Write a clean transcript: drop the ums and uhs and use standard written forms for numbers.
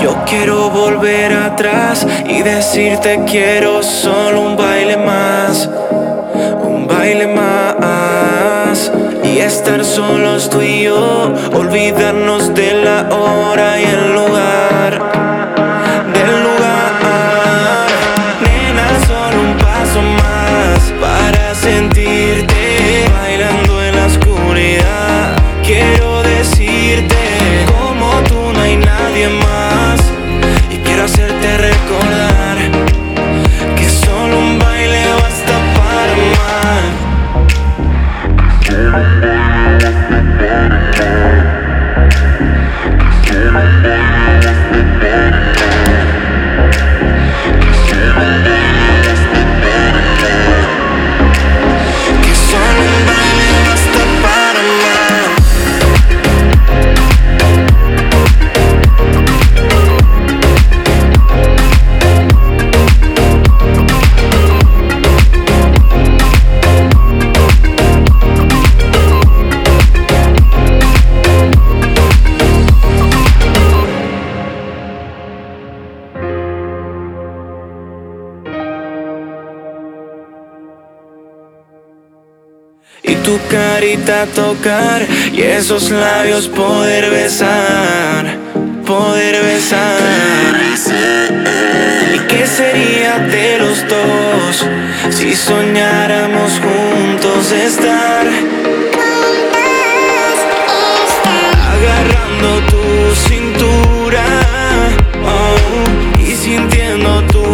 Yo quiero volver atrás y decirte quiero solo un baile más, un baile más. Y estar solos tú y yo, olvidarnos de la hora y el lugar, del lugar. Nena, solo un paso más para sentirte bailando en la oscuridad. Quiero decirte como tú no hay nadie más, y quiero hacerte recordar que solo un baile basta para amar. Que solo un baile basta para amar. Y tu carita tocar y esos labios poder besar, poder besar. ¿Y qué sería de los dos si soñáramos juntos estar? Agarrando tu cintura, oh, y sintiendo tu